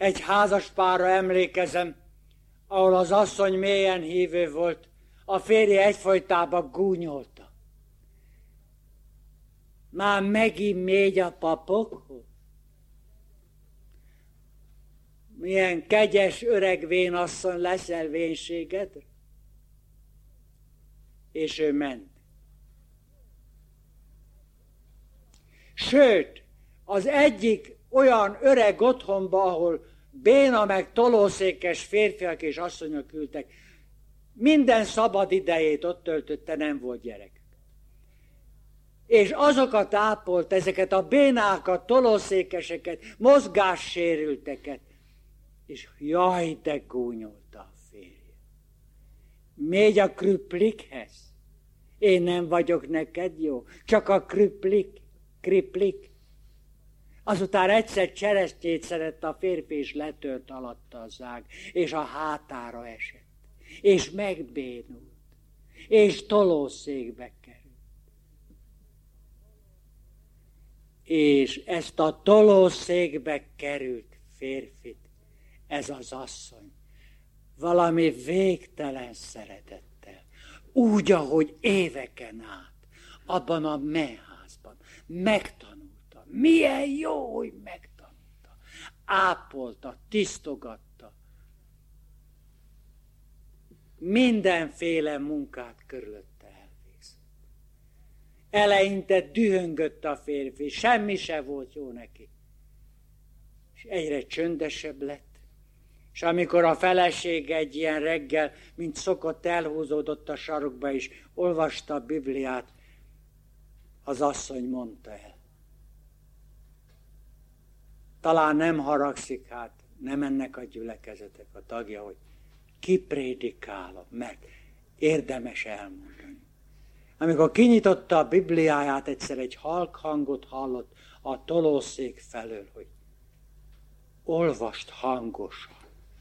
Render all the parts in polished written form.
egy házaspárra emlékezem, ahol az asszony mélyen hívő volt, a férje egyfolytában gúnyolta. Már megint megy a papokhoz. Milyen kegyes öreg vénasszony leszel vénségedre. És ő ment. Sőt, az egyik olyan öreg otthonba, ahol béna meg tolószékes férfiak és asszonyok ültek, minden szabad idejét ott töltötte, nem volt gyerek. És azokat ápolt, ezeket a bénákat, tolószékeseket, mozgássérülteket, és jaj, de gúnyolta a férje. Megy a krüplikhez. Én nem vagyok neked jó, csak a kriplik. Azután egyszer cseresznyét szedett a férfi, és letört alatta a zág, és a hátára esett, és megbénult, és tolószékbe került. És ezt a tolószékbe került férfit, ez az asszony, valami végtelen szeretettel, úgy, ahogy éveken át, abban a menházban megtanulta. Milyen jó, hogy megtanulta. Ápolta, tisztogatta. Mindenféle munkát körülötte elvégzett. Eleinte dühöngött a férfi, semmi se volt jó neki. És egyre csöndesebb lett. És amikor a felesége egy ilyen reggel, mint szokott, elhúzódott a sarokba, és olvasta a Bibliát, az asszony mondta el. Talán nem haragszik, hát nem ennek a gyülekezetek a tagja, hogy kiprédikálom, mert érdemes elmondani. Amikor kinyitotta a Bibliáját, egyszer egy halk hangot hallott a tolószék felől, hogy olvast hangosan.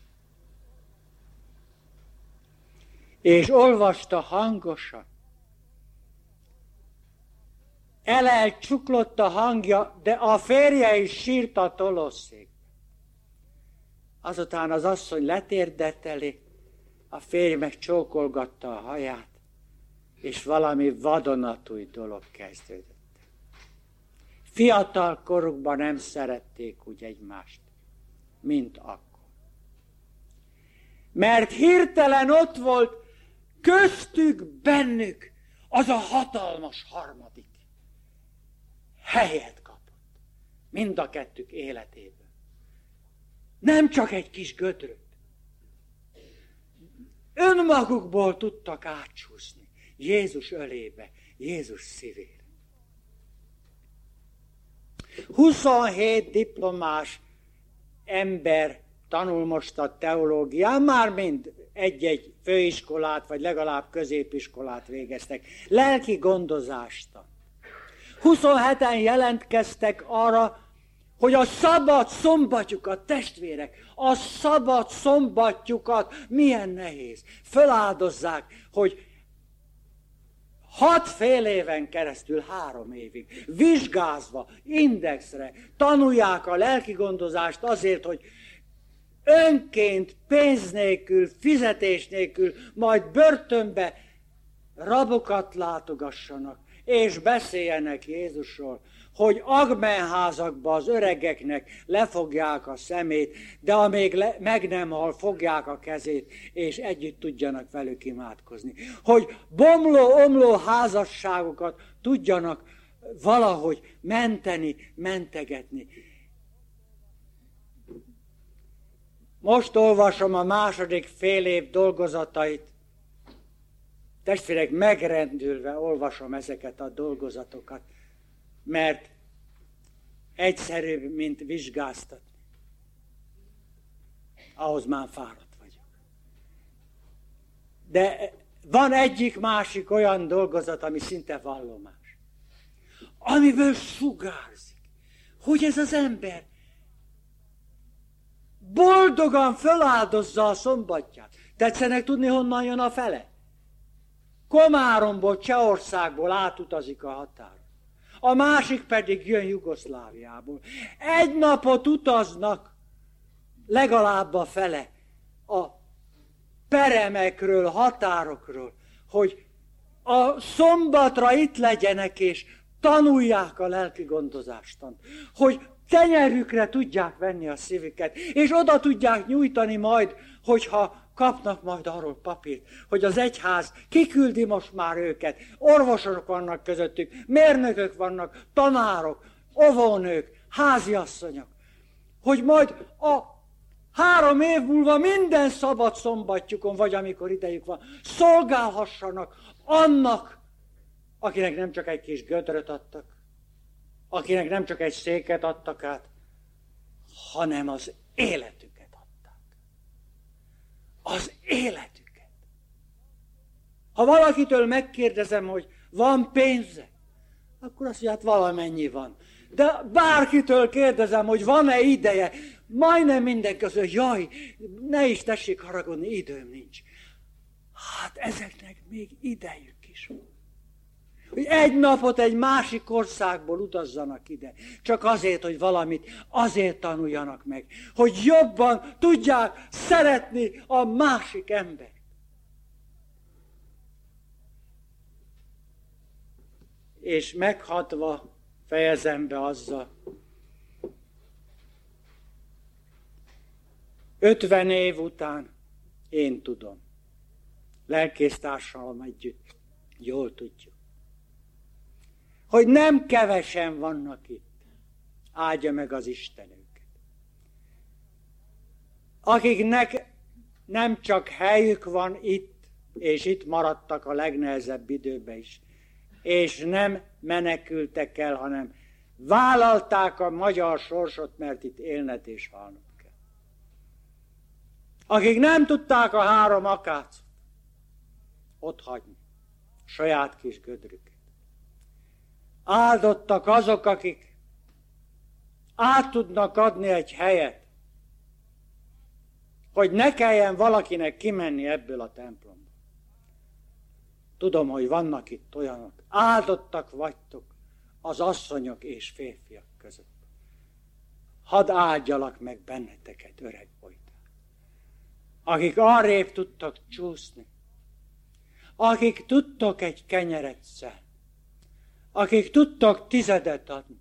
És olvasta hangosan. Elcsuklott a hangja, de a férje is sírt a tolószékbe. Azután az asszony letérdett elé, a férj meg csókolgatta a haját, és valami vadonatúj dolog kezdődött. Fiatal korukban nem szerették úgy egymást, mint akkor. Mert hirtelen ott volt köztük, bennük az a hatalmas harmadik. Helyet kapott. Mind a kettük életében. Nem csak egy kis gödröt. Önmagukból tudtak átsúszni Jézus ölébe, Jézus szívére. 27 diplomás ember tanul most a teológián, már mind egy-egy főiskolát, vagy legalább középiskolát végeztek. Lelki gondozást. 27-en jelentkeztek arra, hogy a szabad szombatjukat, testvérek, a szabad szombatjukat milyen nehéz. Föláldozzák, hogy 6 fél éven keresztül, 3 évig, vizsgázva, indexre tanulják a lelki gondozást azért, hogy önként, pénz nélkül, fizetés nélkül, majd börtönbe rabokat látogassanak, és beszéljenek Jézusról, hogy agmenházakba az öregeknek lefogják a szemét, de amíg meg nem hal, fogják a kezét, és együtt tudjanak velük imádkozni. Hogy bomló-omló házasságokat tudjanak valahogy menteni, mentegetni. Most olvasom a második fél év dolgozatait. Testvérek, megrendülve olvasom ezeket a dolgozatokat, mert egyszerűbb, mint vizsgáztatni. Ahhoz már fáradt vagyok. De van egyik-másik olyan dolgozat, ami szinte vallomás, amiből sugárzik, hogy ez az ember boldogan föláldozza a szombatját. Tetszenek tudni, honnan jön a fele? Komáromból, Csehországból átutazik a határon. A másik pedig jön Jugoszláviából. Egy napot utaznak, legalább a fele a peremekről, határokról, hogy a szombatra itt legyenek, és tanulják a lelki gondozástant, hogy tenyerükre tudják venni a szívüket, és oda tudják nyújtani majd, hogyha kapnak majd arról papírt, hogy az egyház kiküldi most már őket, orvosok vannak közöttük, mérnökök vannak, tanárok, óvónők, háziasszonyok, hogy majd a 3 év múlva minden szabad szombatjukon, vagy amikor idejük van, szolgálhassanak annak, akinek nem csak egy kis gödröt adtak, akinek nem csak egy széket adtak át, hanem az életüket adták. Az életüket. Ha valakitől megkérdezem, hogy van pénze, akkor azt mondja, hát valamennyi van. De bárkitől kérdezem, hogy van-e ideje, majdnem mindenki az, hogy jaj, ne is tessék haragudni, időm nincs. Hát ezeknek még idejük is van. Hogy egy napot egy másik országból utazzanak ide, csak azért, hogy valamit azért tanuljanak meg, hogy jobban tudják szeretni a másik embert. És meghatva fejezem be azzal, 50 év után én tudom, lelkésztársammal együtt jól tudjuk, hogy nem kevesen vannak itt, áldja meg az Isten őket, akiknek nem csak helyük van itt, és itt maradtak a legnehezebb időben is, és nem menekültek el, hanem vállalták a magyar sorsot, mert itt élned és halnod kell. Akik nem tudták a 3 akácot ott hagyni, saját kis gödrüket. Áldottak azok, akik át tudnak adni egy helyet, hogy ne kelljen valakinek kimenni ebből a templomból. Tudom, hogy vannak itt olyanok. Áldottak vagytok az asszonyok és férfiak között. Hadd áldjalak meg benneteket, öreg bojtár. Akik arrébb tudtak csúszni. Akik tudtok egy kenyeret szelni. Akik tudtak 10 adni.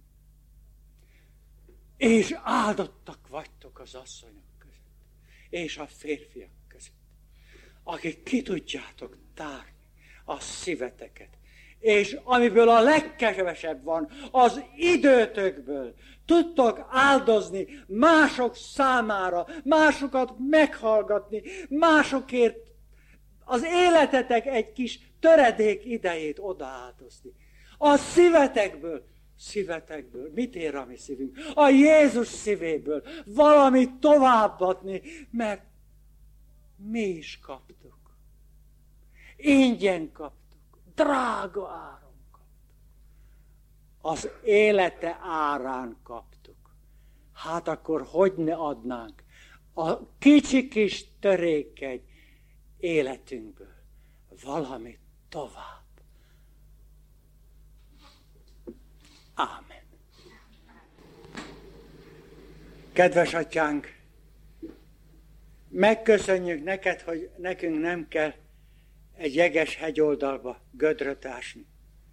És áldottak vagytok az asszonyok között. És a férfiak között. Akik ki tudjátok tárni a szíveteket. És amiből a legkevesebb van, az időtökből tudtok áldozni mások számára, másokat meghallgatni, másokért az életetek egy kis töredék idejét odaáldozni. A szívetekből, mit ér a mi szívünk? A Jézus szívéből valamit továbbadni, mert mi is kaptuk. Ingyen kaptuk. Drága áron kaptuk. Az élete árán kaptuk. Hát akkor hogy ne adnánk a kicsi kis törékeny életünkből valamit tovább. Ámen. Kedves atyánk, megköszönjük neked, hogy nekünk nem kell egy jeges hegyoldalba gödröt ásni.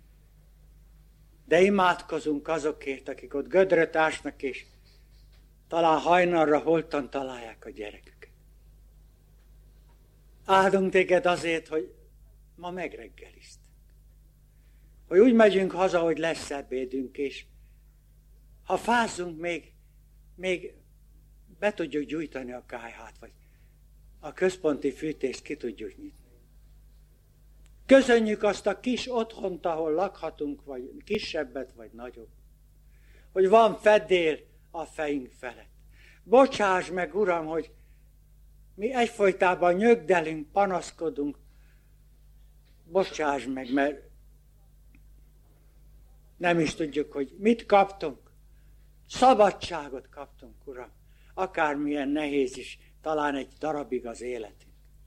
De imádkozunk azokért, akik ott gödröt ásnak, és talán hajnalra holtan találják a gyereküket. Áldunk téged azért, hogy ma megreggeliztünk. Hogy úgy megyünk haza, hogy lesz ebédünk, és ha fázunk, még be tudjuk gyújtani a kályhát, vagy a központi fűtést ki tudjuk nyitni. Köszönjük azt a kis otthont, ahol lakhatunk, vagy kisebbet, vagy nagyobb. Hogy van fedél a fejünk felett. Bocsáss meg, Uram, hogy mi egyfolytában nyögdelünk, panaszkodunk. Bocsáss meg, mert nem is tudjuk, hogy mit kaptunk. Szabadságot kaptunk, Uram. Akármilyen nehéz is, talán egy darabig az életünk.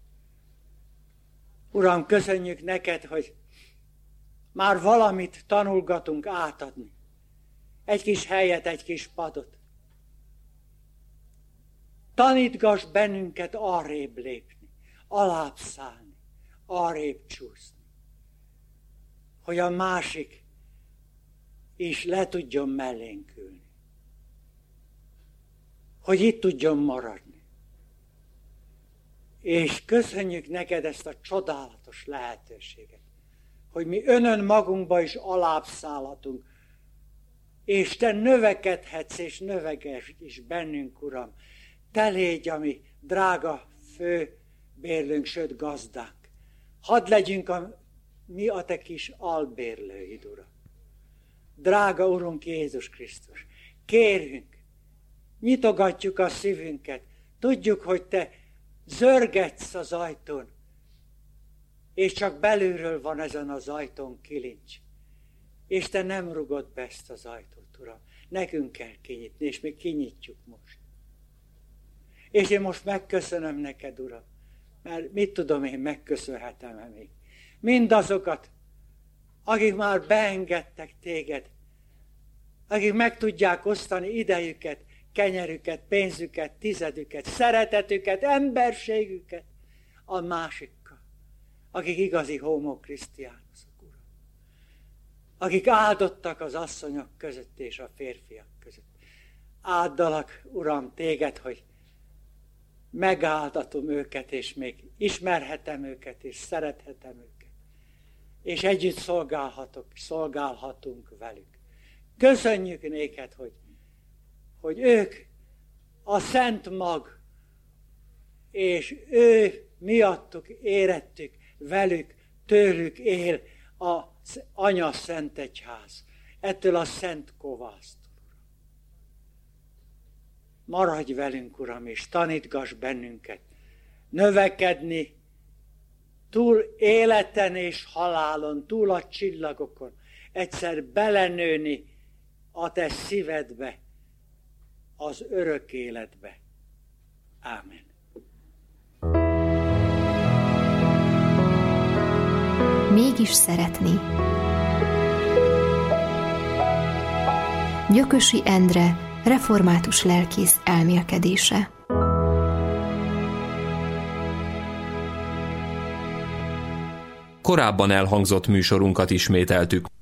Uram, köszönjük neked, hogy már valamit tanulgatunk átadni. Egy kis helyet, egy kis padot. Tanítgass bennünket arrébb lépni, alább szállni, arrébb csúszni. Hogy a másik is le tudjon mellénk ülni. Hogy itt tudjon maradni. És köszönjük neked ezt a csodálatos lehetőséget, hogy mi magunkba is alább szállhatunk, és te növekedhetsz és növekedj is bennünk, Uram. Te légy a mi drága főbérlőnk, sőt gazdánk. Hadd legyünk mi a te kis albérlőid, Uram. Drága Urunk Jézus Krisztus, kérünk, nyitogatjuk a szívünket, tudjuk, hogy te zörgetsz az ajtón, és csak belülről van ezen az ajtón kilincs. És te nem rugod be ezt az ajtót, Uram. Nekünk kell kinyitni, és mi kinyitjuk most. És én most megköszönöm neked, Uram, mert mit tudom én, megköszönhetem-e még. Mindazokat, akik már beengedtek téged, akik meg tudják osztani idejüket, kenyerüket, pénzüket, tizedüket, szeretetüket, emberségüket a másikkal, akik igazi homo Christianusok, Uram. Akik áldottak az asszonyok között és a férfiak között. Áldalak, Uram, téged, hogy megáldatom őket, és még ismerhetem őket, és szerethetem őket. És együtt szolgálhatunk velük. Köszönjük néked, hogy ők a Szent Mag, és ő miattuk érettük, velük, tőlük él az Anya Szent Egyház, ettől a Szent Kovásztól. Maradj velünk, Uram, és tanítgass bennünket növekedni túl életen és halálon, túl a csillagokon, egyszer belenőni a te szívedbe, az örök életbe. Ámen. Mégis szeretni. Gyökösi Endre, református lelkész elmélkedése. Korábban elhangzott műsorunkat ismételtük.